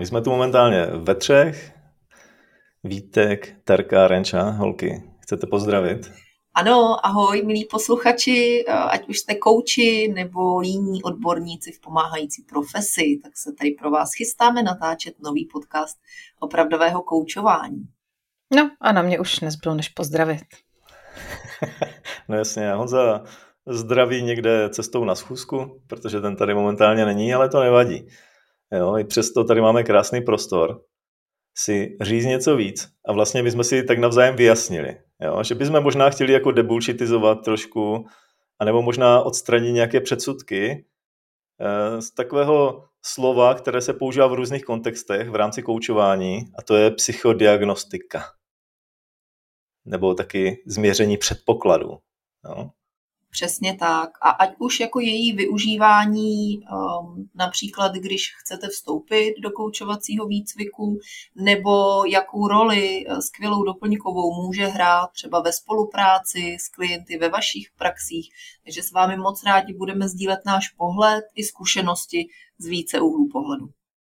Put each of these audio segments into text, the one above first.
jsme tu momentálně ve třech. Vítek, Terka, Renča, holky. Chcete pozdravit? Ano, ahoj, milí posluchači, ať už jste kouči nebo jiní odborníci v pomáhající profesi, tak se tady pro vás chystáme natáčet nový podcast opravdového koučování. No a na mě už nezbylo než pozdravit. No jasně, Honza zdraví někde cestou na schůzku, protože ten tady momentálně není, ale to nevadí. Jo, i přesto tady máme krásný prostor si říct něco víc a vlastně bychom si tak navzájem vyjasnili, jo? Že bychom možná chtěli jako debullshitizovat trošku, anebo možná odstranit nějaké předsudky z takového slova, které se používá v různých kontextech v rámci koučování, a to je psychodiagnostika. Nebo taky změření předpokladů. Jo? Přesně tak. A ať už jako její využívání, například když chcete vstoupit do koučovacího výcviku, nebo jakou roli skvělou doplňkovou může hrát třeba ve spolupráci s klienty ve vašich praxích. Takže s vámi moc rádi budeme sdílet náš pohled i zkušenosti z více úhlů pohledu.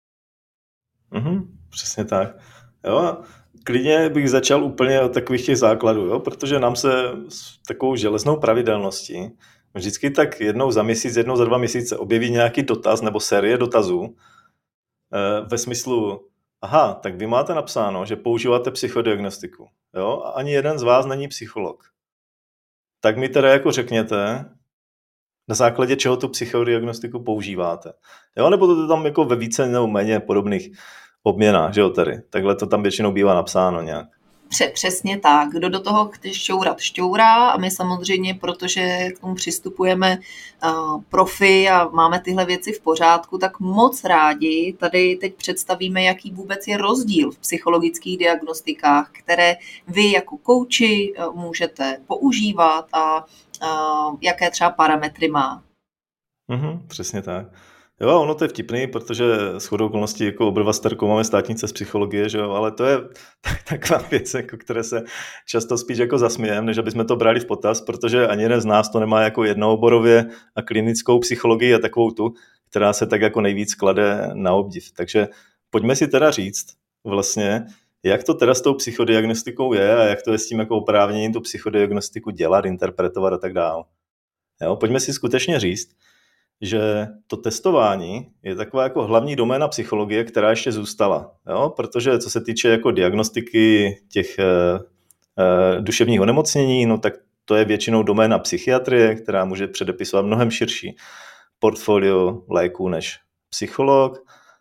Přesně tak. Jo, klidně bych začal úplně od takových těch základů, jo? Protože nám se s takovou železnou pravidelností vždycky tak jednou za měsíc, jednou za 2 měsíce objeví nějaký dotaz nebo série dotazů ve smyslu, aha, tak vy máte napsáno, že používáte psychodiagnostiku, jo? A ani jeden z vás není psycholog. Tak mi teda jako řekněte, na základě čeho tu psychodiagnostiku používáte. Jo? Nebo to tam jako ve více nebo méně podobných obměna, že jo, tady. Takhle to tam většinou bývá napsáno nějak. Přesně tak. Kdo do toho chce šťourat, šťourá, a my samozřejmě, protože k tomu přistupujeme profi a máme tyhle věci v pořádku, tak moc rádi tady teď představíme, jaký vůbec je rozdíl v psychologických diagnostikách, které vy jako kouči můžete používat a jaké třeba parametry má. Přesně tak. Jo, ono to je vtipný, protože shodou okolností jako oba s Terkou máme státnice z psychologie, že jo, ale to je taková věc, jako které se často spíš jako zasmějeme, než aby jsme to brali v potaz, protože ani jeden z nás to nemá jako jednooborově a klinickou psychologii a takovou tu, která se tak jako nejvíc klade na obdiv. Takže pojďme si teda říct vlastně, jak to teda s tou psychodiagnostikou je a jak to je s tím jako oprávněním tu psychodiagnostiku dělat, interpretovat a tak dál. Jo, pojďme si skutečně říct, že to testování je taková jako hlavní doména psychologie, která ještě zůstala. Jo? Protože co se týče jako diagnostiky těch duševních onemocnění, no tak to je většinou doména psychiatrie, která může předepisovat mnohem širší portfolio léků než psycholog.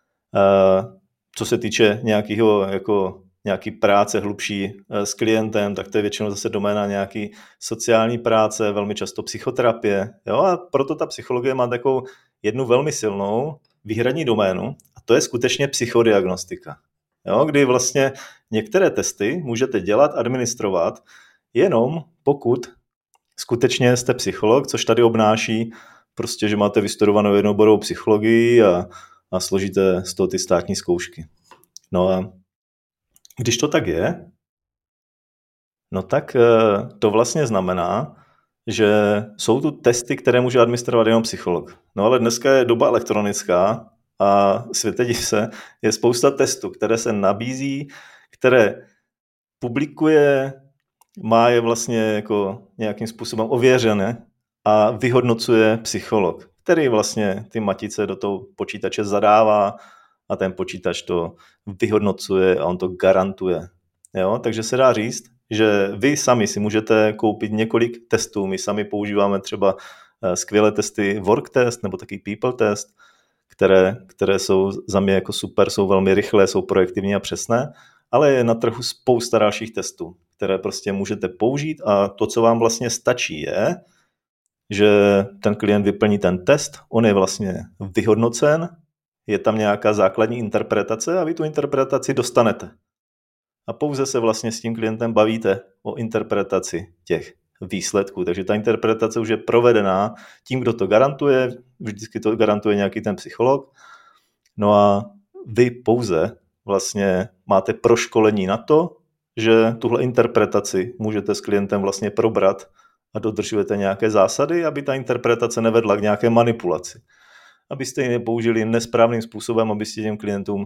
Co se týče nějaký práce hlubší s klientem, tak to je většinou zase doména nějaký sociální práce, velmi často psychoterapie. Jo? A proto ta psychologie má takovou jednu velmi silnou výhradní doménu, a to je skutečně psychodiagnostika. Jo? Kdy vlastně některé testy můžete dělat, administrovat, jenom pokud skutečně jste psycholog, což tady obnáší prostě, že máte vystudovanou jednooborovou psychologii a složíte z toho ty státní zkoušky. No a když to tak je, no tak to vlastně znamená, že jsou tu testy, které může administrovat jenom psycholog. No ale dneska je doba elektronická a světe div se, je spousta testů, které se nabízí, které publikuje, má je vlastně jako nějakým způsobem ověřené a vyhodnocuje psycholog, který vlastně ty matice do toho počítače zadává a ten počítač to vyhodnocuje a on to garantuje. Jo? Takže se dá říct, že vy sami si můžete koupit několik testů. My sami používáme třeba skvělé testy Work test nebo taky People test, které jsou za mě jako super, jsou velmi rychlé, jsou projektivní a přesné, ale je na trhu spousta dalších testů, které prostě můžete použít, a to, co vám vlastně stačí, je, že ten klient vyplní ten test, on je vlastně vyhodnocen, je tam nějaká základní interpretace a vy tu interpretaci dostanete. A pouze se vlastně s tím klientem bavíte o interpretaci těch výsledků. Takže ta interpretace už je provedená tím, kdo to garantuje, vždycky to garantuje nějaký ten psycholog. No a vy pouze vlastně máte proškolení na to, že tuhle interpretaci můžete s klientem vlastně probrat a dodržujete nějaké zásady, aby ta interpretace nevedla k nějaké manipulaci. Abyste ji nepoužili nesprávným způsobem, abyste těm klientům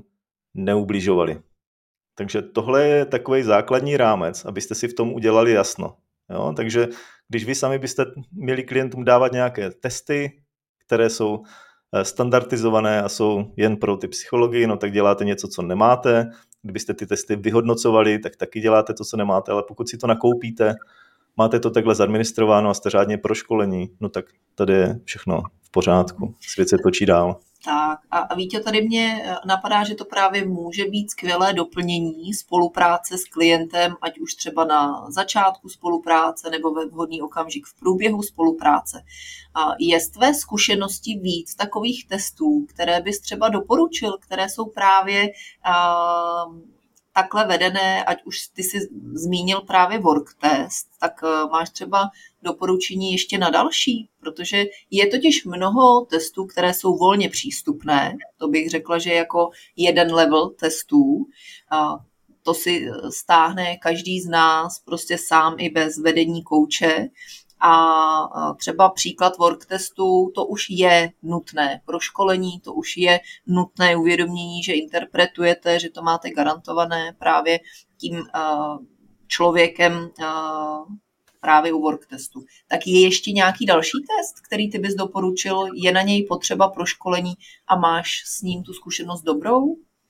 neubližovali. Takže tohle je takový základní rámec, abyste si v tom udělali jasno. Jo? Takže když vy sami byste měli klientům dávat nějaké testy, které jsou standardizované a jsou jen pro ty psychologii, no tak děláte něco, co nemáte. Kdybyste ty testy vyhodnocovali, tak taky děláte to, co nemáte, ale pokud si to nakoupíte, máte to takhle zadministrováno a jste řádně proškolení, no tak tady je všechno v pořádku. Svět se točí dál. Tak a Vítě, tady mě napadá, že to právě může být skvělé doplnění spolupráce s klientem, ať už třeba na začátku spolupráce nebo ve vhodný okamžik v průběhu spolupráce. Je z tvé zkušenosti víc takových testů, které bys třeba doporučil, které jsou právě takhle vedené, ať už ty si zmínil právě work test, tak máš třeba doporučení ještě na další, protože je totiž mnoho testů, které jsou volně přístupné, to bych řekla, že jako jeden level testů, to si stáhne každý z nás prostě sám i bez vedení kouče. A třeba příklad work testu, to už je nutné pro školení, to už je nutné uvědomění, že interpretujete, že to máte garantované právě tím člověkem právě u work testu. Tak je ještě nějaký další test, který ty bys doporučil, je na něj potřeba pro školení a máš s ním tu zkušenost dobrou?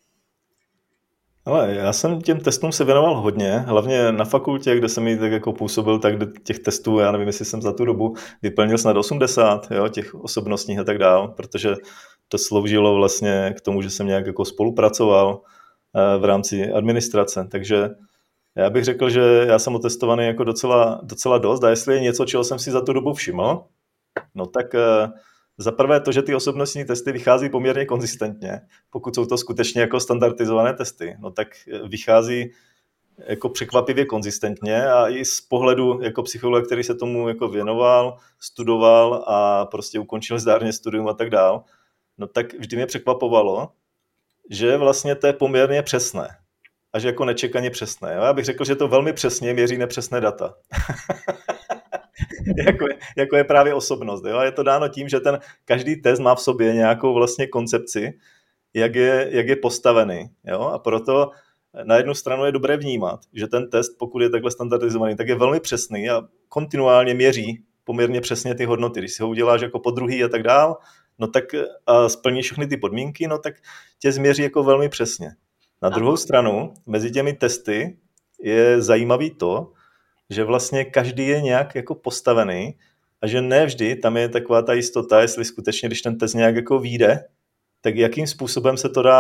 Ale já jsem těm testům se věnoval hodně, hlavně na fakultě, kde jsem tak jako působil, tak těch testů, já nevím, jestli jsem za tu dobu vyplnil snad 80, jo, těch osobnostních a tak dál, protože to sloužilo vlastně k tomu, že jsem nějak jako spolupracoval v rámci administrace, takže já bych řekl, že já jsem otestovaný jako docela dost a jestli je něco, čeho jsem si za tu dobu všiml, no tak za prvé to, že ty osobnostní testy vychází poměrně konzistentně, pokud jsou to skutečně jako standardizované testy, no tak vychází jako překvapivě konzistentně a i z pohledu jako psychologa, který se tomu jako věnoval, studoval a prostě ukončil zdárně studium a tak dál, no tak vždy mě překvapovalo, že vlastně to je poměrně přesné a že jako nečekaně přesné. Jo? Já bych řekl, že to velmi přesně měří nepřesné data. jako je právě osobnost. Jo? Je to dáno tím, že ten každý test má v sobě nějakou vlastně koncepci, jak je postavený. Jo? A proto na jednu stranu je dobré vnímat, že ten test, pokud je takhle standardizovaný, tak je velmi přesný a kontinuálně měří poměrně přesně ty hodnoty. Když si ho uděláš jako podruhý a tak dál, no tak a splníš všechny ty podmínky, no tak tě změří jako velmi přesně. Na druhou stranu, mezi těmi testy je zajímavý to, že vlastně každý je nějak jako postavený a že ne vždy tam je taková ta jistota, jestli skutečně, když ten test nějak jako vyjde, tak jakým způsobem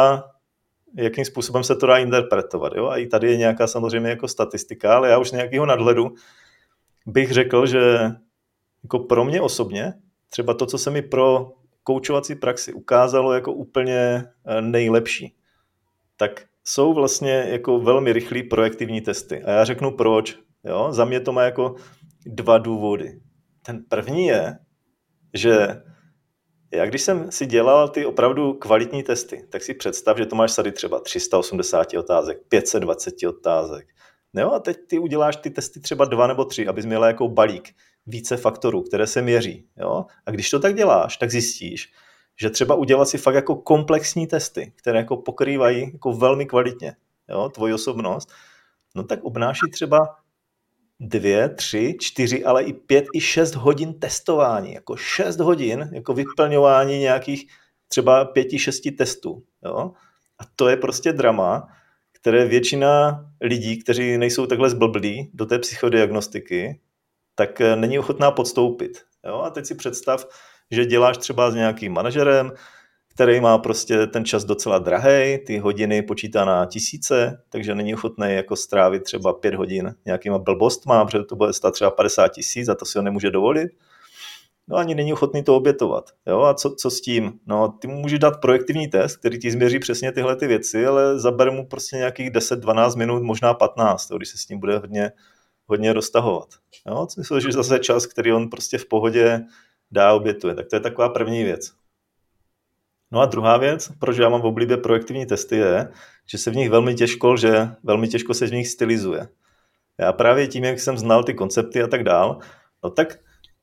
se to dá interpretovat. Jo? A i tady je nějaká samozřejmě jako statistika, ale já už z nějakého nadhledu bych řekl, že jako pro mě osobně, třeba to, co se mi pro koučovací praxi ukázalo jako úplně nejlepší, tak jsou vlastně jako velmi rychlý proaktivní testy. A já řeknu proč. Jo? Za mě to má jako 2 důvody. Ten první je, že já když jsem si dělal ty opravdu kvalitní testy, tak si představ, že to máš sady třeba 380 otázek, 520 otázek. Jo? A teď ty uděláš ty testy třeba 2 nebo 3, abys měla jako balík více faktorů, které se měří. Jo? A když to tak děláš, tak zjistíš, že třeba udělat si fakt jako komplexní testy, které jako pokrývají jako velmi kvalitně, jo, tvoji osobnost, no tak obnáší třeba 2, 3, 4, ale i 5, i 6 hodin testování, jako 6 hodin jako vyplňování nějakých třeba 5, 6 testů, jo. A to je prostě drama, které většina lidí, kteří nejsou takhle zblblí do té psychodiagnostiky, tak není ochotná podstoupit, jo. A teď si představ, že děláš třeba s nějakým manažerem, který má prostě ten čas docela drahej, ty hodiny počítá na tisíce, takže není ochotný jako strávit třeba 5 hodin nějakýma blbostma, protože to bude stát třeba 50 000 a to si ho nemůže dovolit. No ani není ochotný to obětovat. Jo? A co s tím? No, ty mu můžeš dát projektivní test, který ti změří přesně tyhle ty věci, ale zabere mu prostě nějakých 10-12 minut, možná 15, když se s tím bude hodně roztahovat. Jo? Co je zase čas, který on prostě v pohodě dá, obětuje. Tak to je taková první věc. No a druhá věc, proč já mám v oblibě projektivní testy, je, že se v nich velmi těžko se v nich stylizuje. Já právě tím, jak jsem znal ty koncepty a tak dál, no tak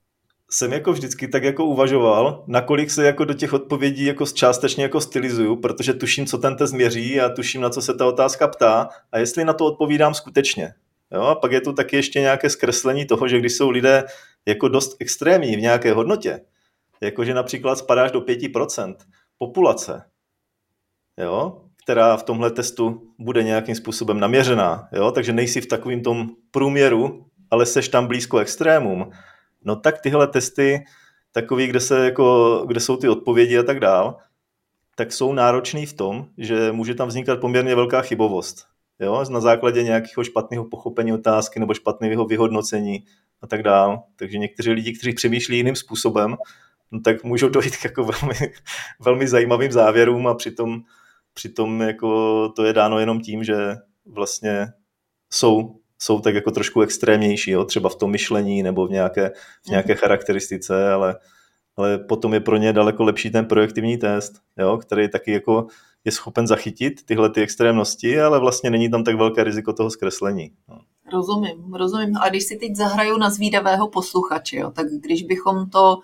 jsem jako vždycky tak jako uvažoval, nakolik se jako do těch odpovědí jako částečně jako stylizuju, protože tuším, co ten test měří a tuším, na co se ta otázka ptá a jestli na to odpovídám skutečně. Jo? A pak je tu taky ještě nějaké zkreslení toho, že když jsou lidé jako dost extrémní v nějaké hodnotě, jakože například spadáš do 5% populace, jo, která v tomhle testu bude nějakým způsobem naměřená, jo, takže nejsi v takovým tom průměru, ale seš tam blízko extrémům, no tak tyhle testy, takový, kde jsou ty odpovědi a tak dál, tak jsou náročný v tom, že může tam vznikat poměrně velká chybovost, jo, na základě nějakého špatného pochopení otázky nebo špatného vyhodnocení a tak dál. Takže někteří lidi, kteří přemýšlí jiným způsobem, no tak můžou dojít k jako velmi, velmi zajímavým závěrům a přitom jako to je dáno jenom tím, že vlastně jsou tak jako trošku extrémnější, jo? Třeba v tom myšlení nebo v nějaké charakteristice, ale potom je pro ně daleko lepší ten projektivní test, jo? Který taky jako je schopen zachytit tyhle ty extrémnosti, ale vlastně není tam tak velké riziko toho zkreslení. No. Rozumím. A když si teď zahraju na zvídavého posluchače, jo, tak když bychom to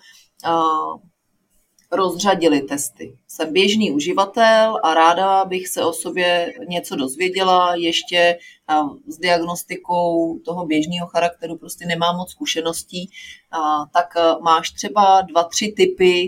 rozřadili testy. Jsem běžný uživatel a ráda bych se o sobě něco dozvěděla, ještě s diagnostikou toho běžného charakteru prostě nemám moc zkušeností, tak máš třeba 2-3 typy,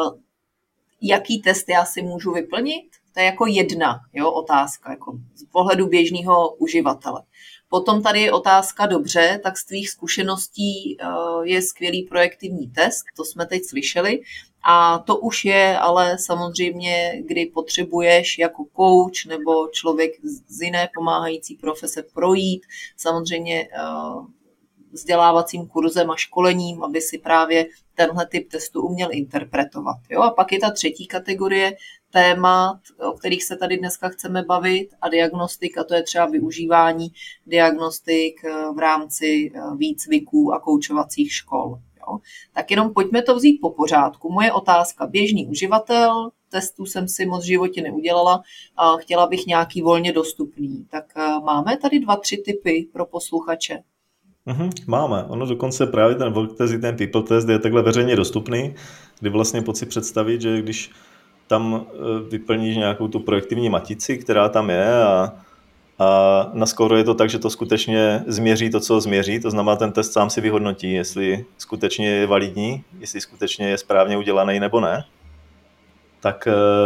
jaký test já si můžu vyplnit? To je jako jedna otázka, jako z pohledu běžného uživatele. Potom tady je otázka, dobře, tak z tvých zkušeností je skvělý projektivní test, to jsme teď slyšeli, a to už je ale samozřejmě, kdy potřebuješ jako coach nebo člověk z jiné pomáhající profese projít, samozřejmě vzdělávacím kurzem a školením, aby si právě tenhle typ testu uměl interpretovat. Jo? A pak je ta třetí kategorie témat, o kterých se tady dneska chceme bavit, a diagnostika, to je třeba využívání diagnostik v rámci výcviků a koučovacích škol. Jo? Tak jenom pojďme to vzít po pořádku. Moje otázka, běžný uživatel, testů jsem si moc v životě neudělala, a chtěla bych nějaký volně dostupný. Tak máme tady 2-3 typy pro posluchače. Máme. Ono dokonce právě ten work test i ten people test je takhle veřejně dostupný, kdy vlastně pojď si představit, že když tam vyplníš nějakou tu projektivní matici, která tam je a na skóru je to tak, že to skutečně změří to, co změří, to znamená, ten test sám si vyhodnotí, jestli skutečně je validní, jestli skutečně je správně udělaný nebo ne, tak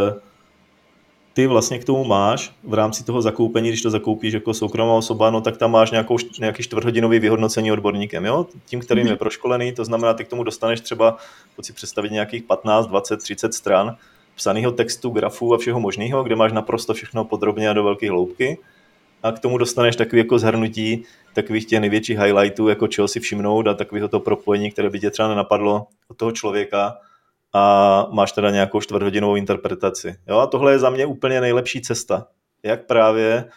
ty vlastně k tomu máš v rámci toho zakoupení, když to zakoupíš jako soukromá osoba, no tak tam máš nějaký 4hodinový vyhodnocení odborníkem, jo? Tím, kterým je proškolený, to znamená, ty k tomu dostaneš třeba, pojď si představit nějakých 15, 20, 30 stran psaného textu, grafů a všeho možného, kde máš naprosto všechno podrobně a do velké hloubky, a k tomu dostaneš takový jako shrnutí takových těch největších highlightů, jako čeho si všimnout a takového to propojení, které by tě třeba nenapadlo od toho člověka, a máš teda nějakou 4hodinovou interpretaci. Jo? A tohle je za mě úplně nejlepší cesta, jak právě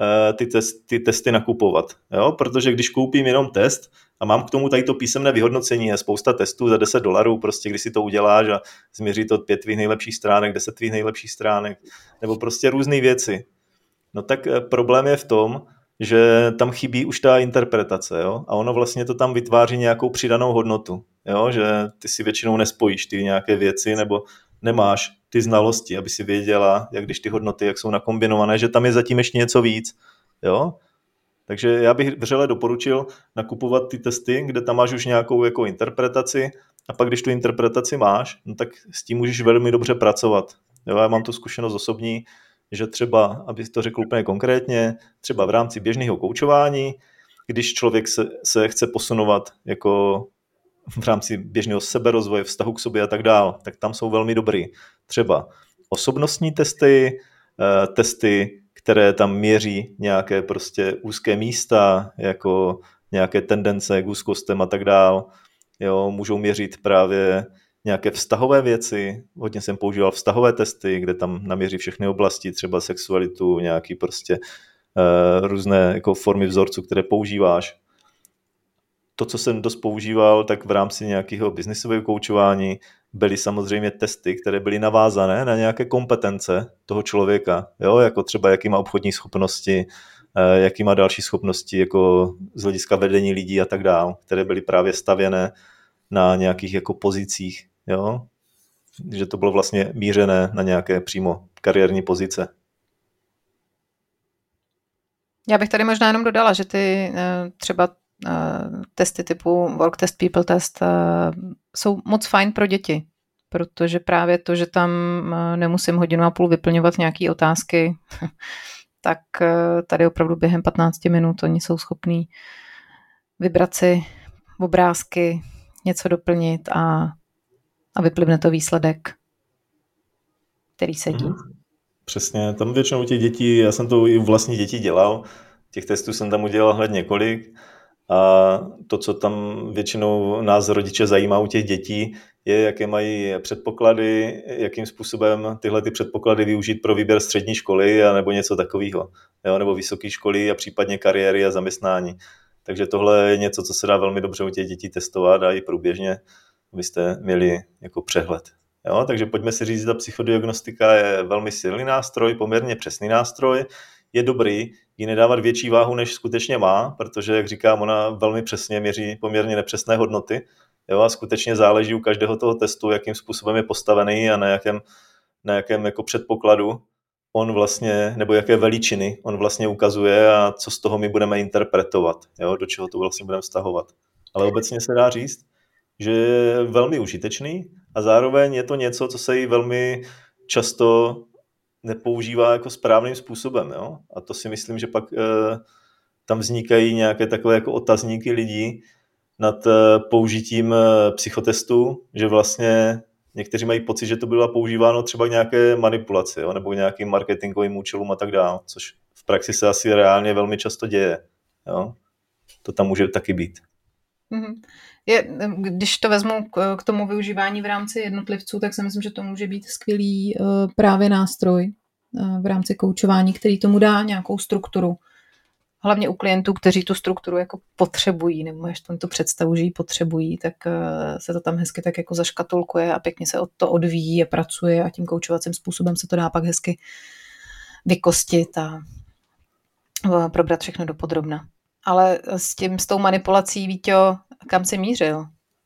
ty testy nakupovat. Jo? Protože když koupím jenom test a mám k tomu tady to písemné vyhodnocení, je spousta testů za $10, prostě když si to uděláš a změří to 5 tvých nejlepších stránek, 10 tvých nejlepších stránek, nebo prostě různé věci. No tak problém je v tom, že tam chybí už ta interpretace, jo? A ono vlastně to tam vytváří nějakou přidanou hodnotu, jo? Že ty si většinou nespojíš ty nějaké věci nebo nemáš ty znalosti, aby si věděla, jak když ty hodnoty, jak jsou nakombinované, že tam je zatím ještě něco víc, jo? Takže já bych vřele doporučil nakupovat ty testy, kde tam máš už nějakou jako interpretaci, a pak když tu interpretaci máš, no tak s tím můžeš velmi dobře pracovat. Jo? Já mám tu zkušenost osobní, že třeba, abych to řekl úplně konkrétně, třeba v rámci běžného koučování, když člověk se chce posunovat jako v rámci běžného seberozvoje, vztahu k sobě a tak dál, tak tam jsou velmi dobrý. Třeba osobnostní testy, testy, které tam měří nějaké prostě úzké místa, jako nějaké tendence k úzkostem a tak dál. Jo, můžou měřit právě nějaké vztahové věci, hodně jsem používal vztahové testy, kde tam naměří všechny oblasti, třeba sexualitu, nějaký prostě různé jako formy vzorců, které používáš. To, co jsem dost používal, tak v rámci nějakého biznisového koučování byly samozřejmě testy, které byly navázané na nějaké kompetence toho člověka, jo? Jako třeba jaký má obchodní schopnosti, jaký má další schopnosti jako z hlediska vedení lidí a tak dál, které byly právě stavěné na nějakých jako pozicích, jo? Že to bylo vlastně mířené na nějaké přímo kariérní pozice. Já bych tady možná jenom dodala, že ty třeba testy typu work test, people test jsou moc fajn pro děti, protože právě to, že tam nemusím 1,5 hodiny vyplňovat nějaké otázky, tak tady opravdu během 15 minut oni jsou schopní vybrat si obrázky, něco doplnit a vyplivne to výsledek, který sedí. Přesně, tam většinou těch dětí, já jsem to i u vlastních dětí dělal, těch testů jsem tam udělal hned několik a to, co tam většinou nás rodiče zajímá u těch dětí, je, jaké mají předpoklady, jakým způsobem tyhle ty předpoklady využít pro výběr střední školy a nebo něco takového, jo, nebo vysoké školy a případně kariéry a zaměstnání. Takže tohle je něco, co se dá velmi dobře u těch dětí testovat a i průběžně abyste měli jako přehled. Jo, takže pojďme si říct, že ta psychodiagnostika je velmi silný nástroj, poměrně přesný nástroj, je dobrý ji nedávat větší váhu, než skutečně má, protože, jak říkám, ona velmi přesně měří poměrně nepřesné hodnoty. Jo, a skutečně záleží u každého toho testu, jakým způsobem je postavený a na jakém jako předpokladu on vlastně, nebo jaké veličiny on vlastně ukazuje a co z toho my budeme interpretovat, jo, do čeho to vlastně budeme vztahovat. Ale obecně se dá říct, že je velmi užitečný a zároveň je to něco, co se jí velmi často nepoužívá jako správným způsobem. Jo? A to si myslím, že pak tam vznikají nějaké takové jako otazníky lidí nad použitím psychotestu, že vlastně někteří mají pocit, že to bylo používáno třeba k nějaké manipulaci, jo? Nebo k nějakým marketingovým účelům a tak dále, což v praxi se asi reálně velmi často děje. Jo? To tam může taky být. Mm-hmm. Když to vezmu k tomu využívání v rámci jednotlivců, tak si myslím, že to může být skvělý právě nástroj v rámci koučování, který tomu dá nějakou strukturu. Hlavně u klientů, kteří tu strukturu jako potřebují, nebo až to představu, že ji potřebují, tak se to tam hezky tak jako zaškatulkuje a pěkně se od to odvíjí a pracuje a tím koučovacím způsobem se to dá pak hezky vykostit a probrat všechno dopodrobna. Ale s tou manipulací, Víťo, kam jsi mířil?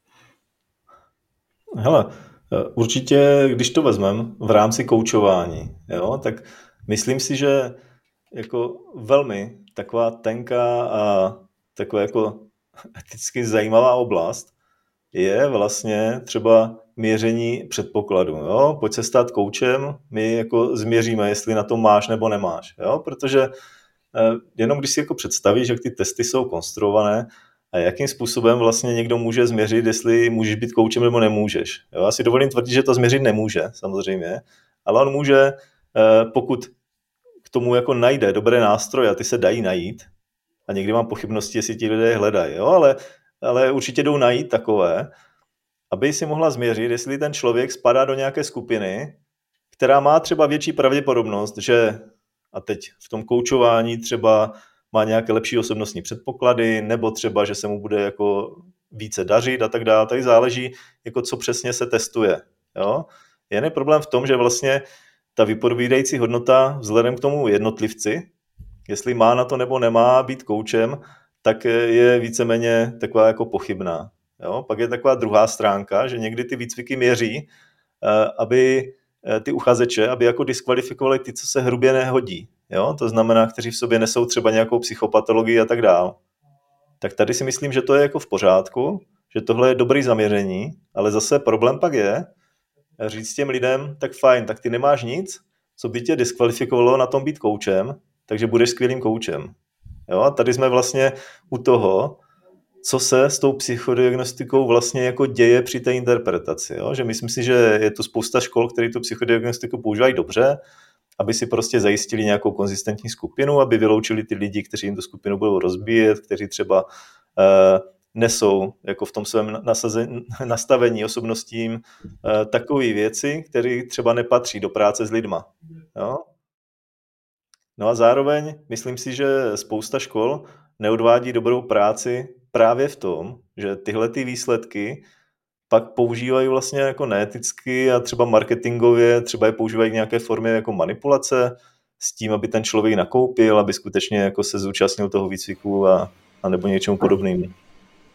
Hele, určitě, když to vezmeme v rámci koučování, jo, tak myslím si, že jako velmi taková tenká a taková jako eticky zajímavá oblast je vlastně třeba měření předpokladu. Jo? Pojď se stát koučem, my jako změříme, jestli na to máš nebo nemáš. Jo? Protože jenom když si jako představíš, jak ty testy jsou konstruované a jakým způsobem vlastně někdo může změřit, jestli můžeš být koučem nebo nemůžeš. Jo? Já si dovolím tvrdit, že to změřit nemůže, samozřejmě, ale on může, pokud k tomu jako najde dobré nástroje a ty se dají najít, a někdy mám pochybnosti, jestli ti lidé hledají, jo? Ale určitě jdou najít takové, aby si mohla změřit, jestli ten člověk spadá do nějaké skupiny, která má třeba větší pravděpodobnost, že a teď v tom koučování třeba má nějaké lepší osobnostní předpoklady, nebo třeba, že se mu bude jako více dařit a tak dále. Tady záleží, jako co přesně se testuje. Jo? Jen je problém v tom, že vlastně ta vypovídající hodnota vzhledem k tomu jednotlivci, jestli má na to nebo nemá být koučem, tak je víceméně taková jako pochybná. Jo? Pak je taková druhá stránka, že někdy ty výcviky měří, aby ty uchazeče, aby jako diskvalifikovali ty, co se hrubě nehodí. Jo? To znamená, kteří v sobě nesou třeba nějakou psychopatologii a tak dál. Tak tady si myslím, že to je jako v pořádku, že tohle je dobrý zaměření, ale zase problém pak je říct těm lidem, tak fajn, tak ty nemáš nic, co by tě diskvalifikovalo na tom být koučem, takže budeš skvělým koučem. Jo? A tady jsme vlastně u toho, co se s tou psychodiagnostikou vlastně jako děje při té interpretaci. Jo? Že myslím si, že je tu spousta škol, které tu psychodiagnostiku používají dobře, aby si prostě zajistili nějakou konzistentní skupinu, aby vyloučili ty lidi, kteří jim tu skupinu budou rozbíjet, kteří třeba nesou jako v tom svém nastavení osobnostím takové věci, které třeba nepatří do práce s lidma. Jo? No a zároveň myslím si, že spousta škol neodvádí dobrou práci právě v tom, že tyhle ty výsledky pak používají vlastně jako neeticky a třeba marketingově, třeba je používají v nějaké formě jako manipulace s tím, aby ten člověk nakoupil, aby skutečně jako se zúčastnil toho výcviku a nebo něčemu podobnému.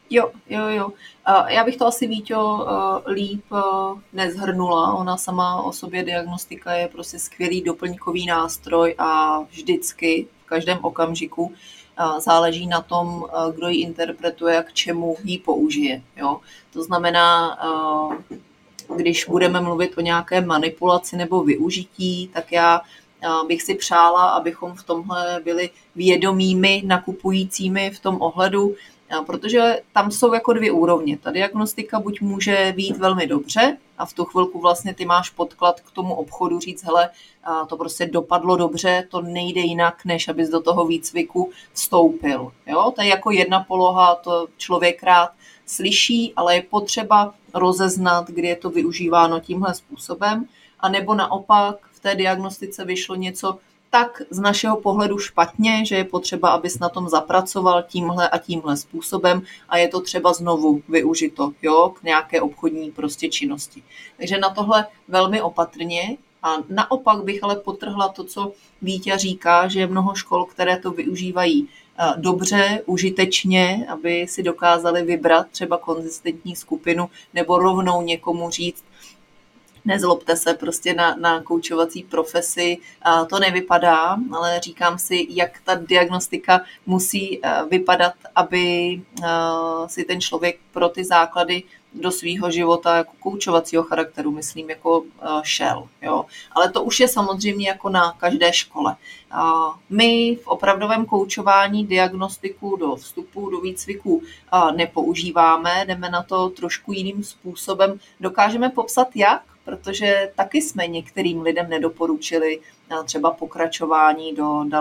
Jo. Já bych to asi, Víťo, líp nezhrnula. Ona sama o sobě diagnostika je prostě skvělý doplňkový nástroj a vždycky, v každém okamžiku záleží na tom, kdo ji interpretuje a k čemu ji použije. Jo? To znamená, když budeme mluvit o nějaké manipulaci nebo využití, tak já bych si přála, abychom v tomhle byli vědomými nakupujícími v tom ohledu, protože tam jsou jako 2 úrovně. Ta diagnostika buď může být velmi dobře a v tu chvilku vlastně ty máš podklad k tomu obchodu říct, hele, to prostě dopadlo dobře, to nejde jinak, než abys do toho výcviku vstoupil. Jo? To je jako jedna poloha, to člověk rád slyší, ale je potřeba rozeznat, kdy je to využíváno tímhle způsobem, a nebo naopak v té diagnostice vyšlo něco tak z našeho pohledu špatně, že je potřeba, abys na tom zapracoval tímhle a tímhle způsobem a je to třeba znovu využito, jo, k nějaké obchodní prostě činnosti. Takže na tohle velmi opatrně. A naopak bych ale podtrhla to, co Vítě říká, že je mnoho škol, které to využívají dobře, užitečně, aby si dokázali vybrat třeba konzistentní skupinu nebo rovnou někomu říct, nezlobte se, prostě na koučovací profesi to nevypadá, ale říkám si, jak ta diagnostika musí vypadat, aby si ten člověk pro ty základy do svýho života jako koučovacího charakteru, myslím, jako šel. Jo. Ale to už je samozřejmě jako na každé škole. My v opravdovém koučování diagnostiku do vstupu, do výcviku nepoužíváme, jdeme na to trošku jiným způsobem. Dokážeme popsat jak? Protože taky jsme některým lidem nedoporučili třeba pokračování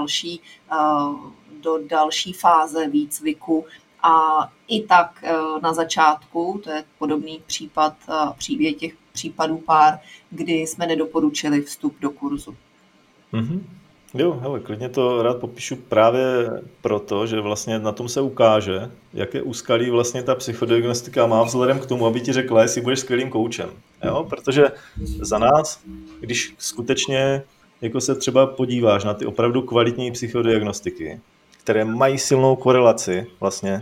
do další fáze výcviku. A i tak na začátku, to je podobný případ, je těch případů pár, kdy jsme nedoporučili vstup do kurzu. Mm-hmm. Jo, hele, klidně to rád popíšu právě proto, že vlastně na tom se ukáže, jaké úskalí vlastně ta psychodiagnostika má vzhledem k tomu, aby ti řekla, jestli budeš skvělým koučem. Jo? Protože za nás, když skutečně jako se třeba podíváš na ty opravdu kvalitní psychodiagnostiky, které mají silnou korelaci vlastně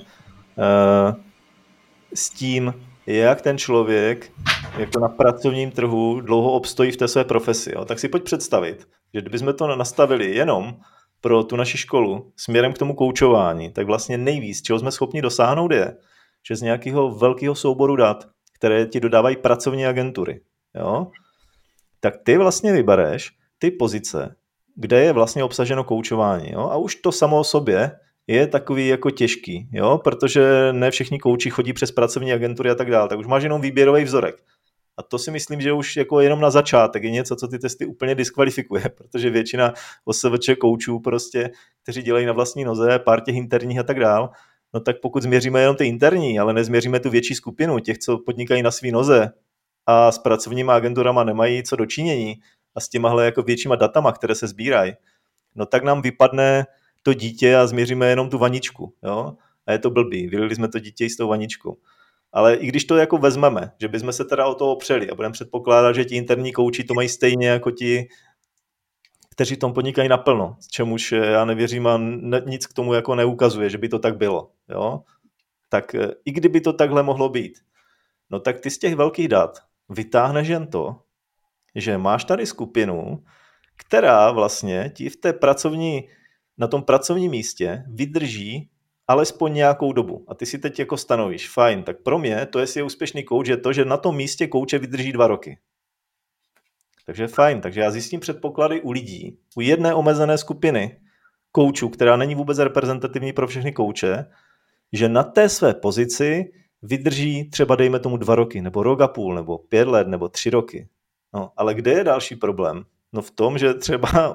s tím, jak ten člověk jako na pracovním trhu dlouho obstojí v té své profesi. Jo? Tak si pojď představit, že kdybychom to nastavili jenom pro tu naši školu směrem k tomu koučování, tak vlastně nejvíc, čeho jsme schopni dosáhnout je, že z nějakého velkého souboru dat, které ti dodávají pracovní agentury, jo? Tak ty vlastně vybereš ty pozice, kde je vlastně obsaženo koučování. Jo? A už to samo o sobě je takový jako těžký, jo? Protože ne všichni kouči chodí přes pracovní agentury a tak dále, tak už máš jenom výběrový vzorek. A to si myslím, že už jako jenom na začátek je něco, co ty testy úplně diskvalifikuje, protože většina OSVČ koučů prostě, kteří dělají na vlastní noze, pár těch interních a tak dále, no tak pokud změříme jenom ty interní, ale nezměříme tu větší skupinu těch, co podnikají na svý noze a s pracovníma agenturama nemají co dočinění a s těmahle jako většíma datama, které se sbírají, no tak nám vypadne to dítě a změříme jenom tu vaničku, jo? A je to blbý, vylili jsme to dítě s tou vaničkou. Ale i když to jako vezmeme, že bychom se teda o to opřeli a budeme předpokládat, že ti interní kouči to mají stejně jako ti, kteří v tom podnikají naplno, s čemuž já nevěřím a nic k tomu jako neukazuje, že by to tak bylo, jo? Tak i kdyby to takhle mohlo být, no tak ty z těch velkých dat vytáhneš jen to, že máš tady skupinu, která vlastně ti na tom pracovním místě vydrží alespoň nějakou dobu. A ty si teď jako stanovíš, fajn, tak pro mě to, jestli je úspěšný kouč, je to, že na tom místě kouče vydrží 2 roky. Takže fajn, takže já zjistím předpoklady u lidí, u jedné omezené skupiny koučů, která není vůbec reprezentativní pro všechny kouče, že na té své pozici vydrží třeba dejme tomu 2 roky, nebo rok a půl, nebo 5 let, nebo 3 roky. No, ale kde je další problém? No v tom, že třeba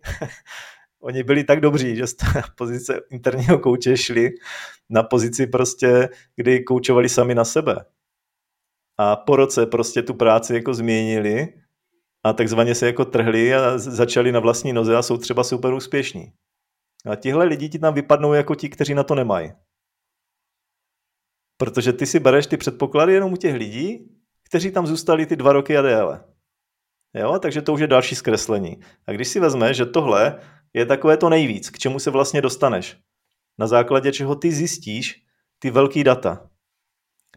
oni byli tak dobří, že z té pozice interního kouče šli na pozici prostě, kdy koučovali sami na sebe. A po roce prostě tu práci jako změnili a takzvaně se jako trhli a začali na vlastní noze a jsou třeba super úspěšní. A tihle lidi ti tam vypadnou jako ti, kteří na to nemají. Protože ty si bereš ty předpoklady jenom u těch lidí, kteří tam zůstali ty 2 roky a déle. Jo, takže to už je další zkreslení. A když si vezmeš, že tohle je takové to nejvíc, k čemu se vlastně dostaneš, na základě čeho ty zjistíš ty velký data.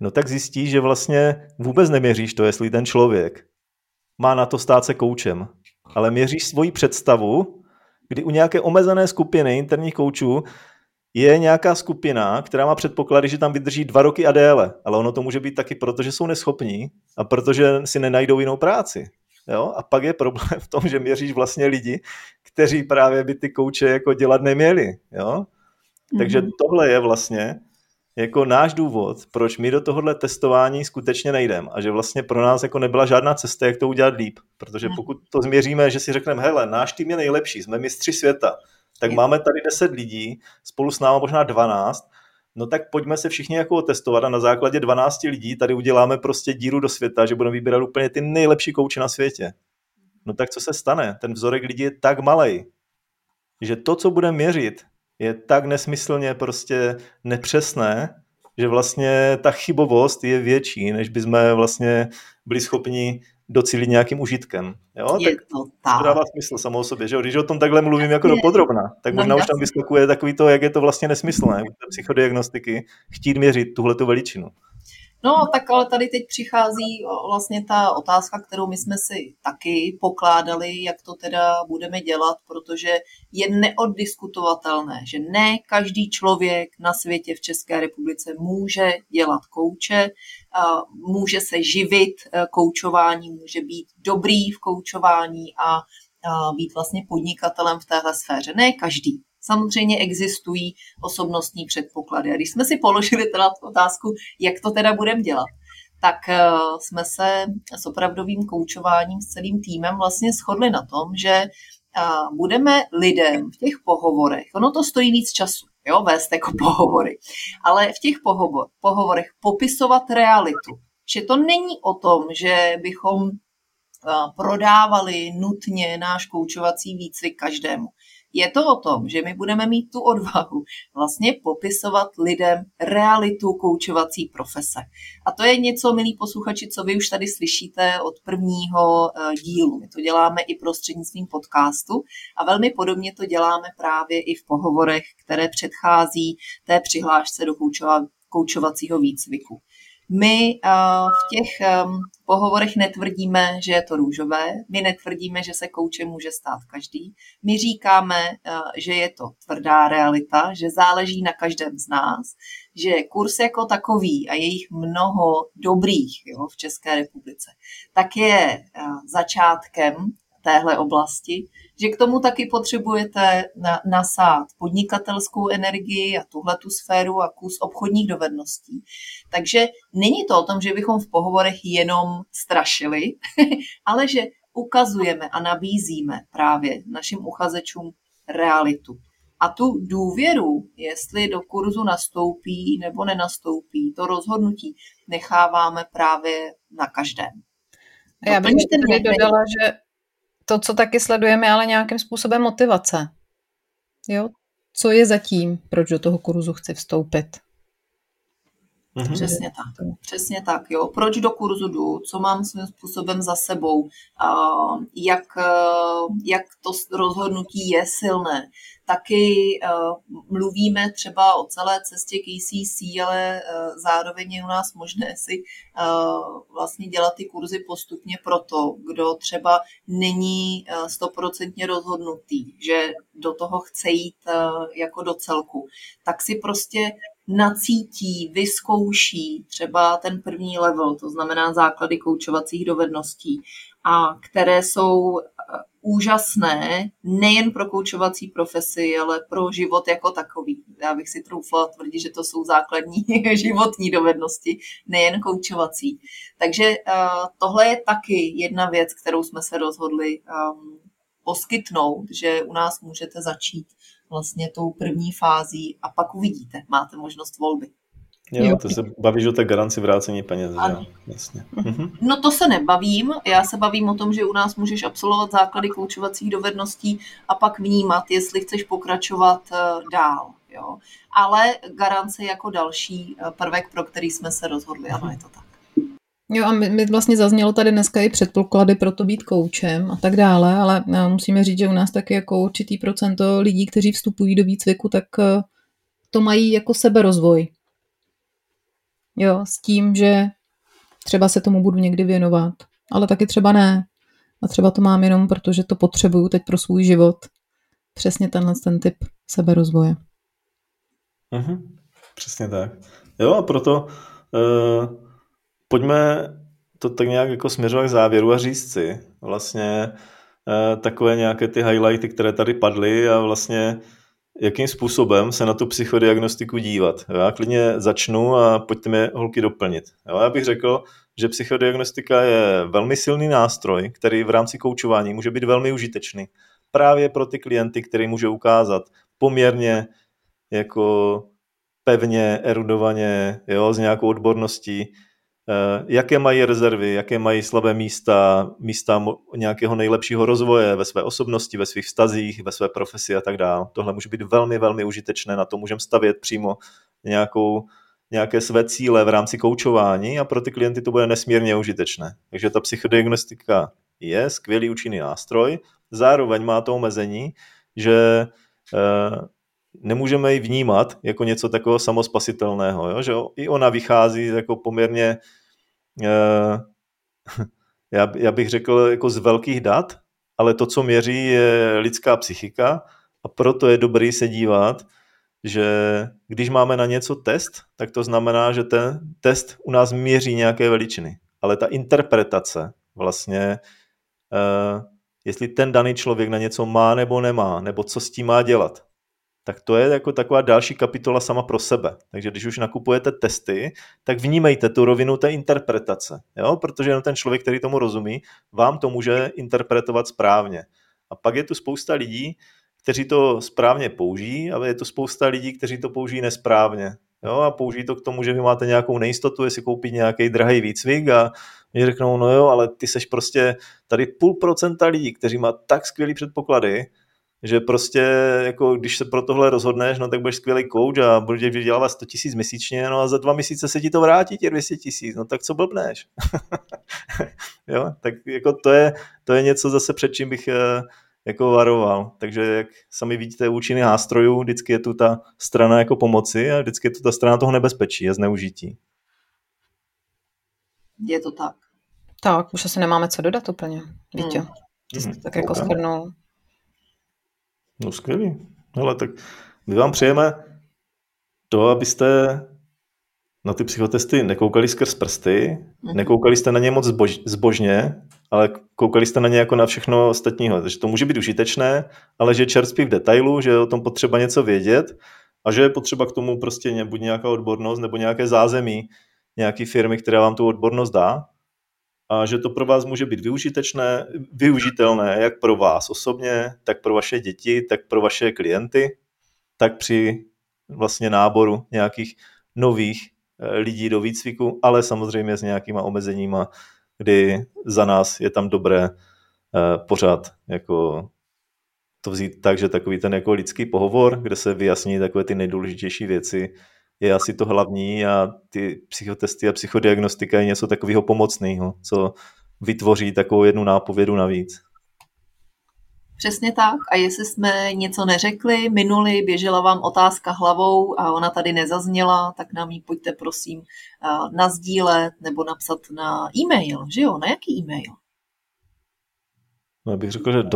no tak zjistíš, že vlastně vůbec neměříš to, jestli ten člověk má na to stát se koučem, ale měříš svoji představu, kdy u nějaké omezené skupiny interních koučů je nějaká skupina, která má předpoklady, že tam vydrží 2 roky a déle, ale ono to může být taky proto, že jsou neschopní a protože si nenajdou jinou práci. Jo? A pak je problém v tom, že měříš vlastně lidi, kteří právě by ty kouče jako dělat neměli. Jo? Takže tohle je vlastně jako náš důvod, proč my do tohohle testování skutečně nejdeme a že vlastně pro nás jako nebyla žádná cesta, jak to udělat líp, protože pokud to změříme, že si řekneme, hele, náš tým je nejlepší, jsme mistři světa, tak máme tady 10 lidí, spolu s námi možná 12, no tak pojďme se všichni jako otestovat a na základě 12 lidí tady uděláme prostě díru do světa, že budeme vybírat úplně ty nejlepší kouče na světě. No tak co se stane? Ten vzorek lidí je tak malej, že to, co budeme měřit, je tak nesmyslně prostě nepřesné, že vlastně ta chybovost je větší, než bychom vlastně byli schopni docílit nějakým užitkem. Jo? Je Tak to dává smysl samo o sobě. Že? Když o tom takhle mluvím jako dopodrobna, tak možná už tam vyskakuje takový to, jak je to vlastně nesmyslné u té psychodiagnostiky chtít měřit tuhletu veličinu. No, tak ale tady teď přichází vlastně ta otázka, kterou my jsme si taky pokládali, jak to teda budeme dělat, protože je neoddiskutovatelné, že ne každý člověk na světě v České republice může dělat kouče, může se živit koučování, může být dobrý v koučování a být vlastně podnikatelem v téhle sféře. Ne každý. Samozřejmě existují osobnostní předpoklady. A když jsme si položili teda otázku, jak to teda budeme dělat, tak jsme se s opravdovým koučováním s celým týmem vlastně shodli na tom, že budeme lidem v těch pohovorech, ono to stojí víc času, jo, vést jako pohovory, ale v těch pohovorech popisovat realitu. Že to není o tom, že bychom prodávali nutně náš koučovací výcvik každému. Je to o tom, že my budeme mít tu odvahu vlastně popisovat lidem realitu koučovací profese. A to je něco, milí posluchači, co vy už tady slyšíte od prvního dílu. My to děláme i prostřednictvím podcastu a velmi podobně to děláme právě i v pohovorech, které předchází té přihlášce do koučovacího výcviku. My v těch pohovorech netvrdíme, že je to růžové, my netvrdíme, že se koučem může stát každý. My říkáme, že je to tvrdá realita, že záleží na každém z nás, že kurz jako takový a je jich mnoho dobrých, jo, v České republice, tak je začátkem téhle oblasti, že k tomu taky potřebujete nasát podnikatelskou energii a tuhletu sféru a kus obchodních dovedností. Takže není to o tom, že bychom v pohovorech jenom strašili, ale že ukazujeme a nabízíme právě našim uchazečům realitu. A tu důvěru, jestli do kurzu nastoupí nebo nenastoupí, to rozhodnutí necháváme právě na každém. Já bych tady dodala, že to, co taky sledujeme, je ale nějakým způsobem motivace. Jo? Co je zatím, proč do toho kurzu chci vstoupit? Přesně tak. Přesně tak, jo. Proč do kurzu jdu, co mám svým způsobem za sebou, jak to rozhodnutí je silné. Taky mluvíme třeba o celé cestě KCC, ale zároveň je u nás možné si vlastně dělat ty kurzy postupně pro to, kdo třeba není 100% rozhodnutý, že do toho chce jít jako do celku, tak si prostě nacítí, vyzkouší třeba ten první level, to znamená základy koučovacích dovedností, a které jsou úžasné nejen pro koučovací profesi, ale pro život jako takový. Já bych si troufla tvrdit, že to jsou základní životní dovednosti, nejen koučovací. Takže tohle je taky jedna věc, kterou jsme se rozhodli poskytnout, že u nás můžete začít vlastně tou první fází a pak uvidíte, máte možnost volby. Jo, to se bavíš o té garanci vrácení peněz. Ano. Jasně. No to se nebavím, já se bavím o tom, že u nás můžeš absolvovat základy koučovacích dovedností a pak vnímat, jestli chceš pokračovat dál. Jo. Ale garance jako další prvek, pro který jsme se rozhodli, ano, je to tak. Jo, a my vlastně zaznělo tady dneska i předpoklady pro to být koučem a tak dále, ale musíme říct, že u nás taky jako určitý procento lidí, kteří vstupují do výcviku, tak to mají jako seberozvoj. Jo, s tím, že třeba se tomu budu někdy věnovat, ale taky třeba ne. A třeba to mám jenom, protože to potřebuju teď pro svůj život. Přesně ten typ seberozvoje. Přesně tak. Jo, a proto pojďme to tak nějak jako směřovat k závěru a říct si vlastně takové nějaké ty highlighty, které tady padly a vlastně jakým způsobem se na tu psychodiagnostiku dívat. Jo, já klidně začnu a pojďte mě holky doplnit. Jo, já bych řekl, že psychodiagnostika je velmi silný nástroj, který v rámci koučování může být velmi užitečný. Právě pro ty klienty, který může ukázat poměrně jako pevně, erudovaně, jo, s nějakou odborností, jaké mají rezervy, jaké mají slabé místa nějakého nejlepšího rozvoje ve své osobnosti, ve svých vztazích, ve své profesi a tak dále. Tohle může být velmi, velmi užitečné, na to můžeme stavět přímo nějaké své cíle v rámci koučování a pro ty klienty to bude nesmírně užitečné. Takže ta psychodiagnostika je skvělý účinný nástroj, zároveň má to omezení, že nemůžeme ji vnímat jako něco takového samospasitelného, jo? Že i ona vychází jako poměrně, já bych řekl, jako z velkých dat, ale to, co měří, je lidská psychika a proto je dobrý se dívat, že když máme na něco test, tak to znamená, že ten test u nás měří nějaké veličiny, ale ta interpretace vlastně, jestli ten daný člověk na něco má nebo nemá, nebo co s tím má dělat, tak to je jako taková další kapitola sama pro sebe. Takže když už nakupujete testy, tak vnímejte tu rovinu té interpretace, jo? Protože jenom ten člověk, který tomu rozumí, vám to může interpretovat správně. A pak je tu spousta lidí, kteří to správně použijí, ale je to spousta lidí, kteří to použijí nesprávně. Jo? A použijí to k tomu, že vy máte nějakou nejistotu, jestli koupit nějaký drahý výcvik a oni řeknou, no jo, ale ty seš prostě tady 0,5% lidí, kteří má tak skvělý předpoklady, že prostě jako když se pro tohle rozhodneš, no tak budeš skvělý coach a budeš vydělávat 100 000 měsíčně, no a za 2 měsíce se ti to vrátí, těch 200 000, no tak co blbneš? Jo, tak jako to je něco zase, před čím bych jako varoval. Takže jak sami vidíte, účinný nástrojů, vždycky je tu ta strana jako pomoci a vždycky je tu ta strana toho nebezpečí a zneužití. Je to tak. Tak, už asi nemáme co dodat úplně, Vítě. Ty jsi to tak jako shrnul. No skvělý. Hele, tak my vám přejeme to, abyste na ty psychotesty nekoukali skrz prsty, nekoukali jste na ně moc zbožně, ale koukali jste na ně jako na všechno ostatního. Takže to může být užitečné, ale že je čerstvý v detailu, že je o tom potřeba něco vědět a že je potřeba k tomu prostě buď nějaká odbornost nebo nějaké zázemí nějaké firmy, která vám tu odbornost dá a že to pro vás může být využitelné jak pro vás osobně, tak pro vaše děti, tak pro vaše klienty, tak při vlastně náboru nějakých nových lidí do výcviku, ale samozřejmě s nějakýma omezeníma, kdy za nás je tam dobré pořád jako to vzít tak, že takový ten jako lidský pohovor, kde se vyjasní takové ty nejdůležitější věci, je asi to hlavní a ty psychotesty a psychodiagnostika je něco takového pomocného, co vytvoří takovou jednu nápovědu navíc. Přesně tak. A jestli jsme něco neřekli, minuli, běžela vám otázka hlavou a ona tady nezazněla, tak nám ji pojďte prosím nasdílet nebo napsat na e-mail, že jo? Na jaký e-mail? No, já bych řekl, že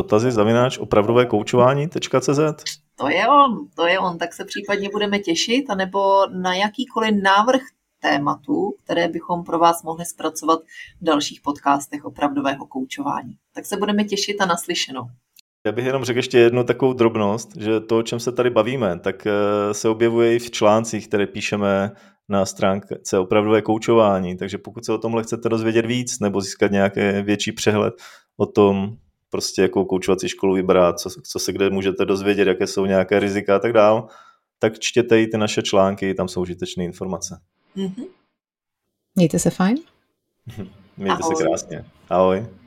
dotazy@opravdovekoučování.cz. To je on, tak se případně budeme těšit, anebo na jakýkoliv návrh tématu, které bychom pro vás mohli zpracovat v dalších podcastech opravdového koučování. Tak se budeme těšit a naslyšenou. Já bych jenom řekl ještě jednu takovou drobnost, že to, o čem se tady bavíme, tak se objevuje i v článcích, které píšeme na stránce Opravdové koučování, takže pokud se o tomhle chcete dozvědět víc nebo získat nějaký větší přehled o tom, prostě jakou koučovací školu vybrat, co se kde můžete dozvědět, jaké jsou nějaké rizika a tak dál, tak čtěte i ty naše články, tam jsou užitečné informace. Mějte se fajn. Mějte se krásně. Ahoj.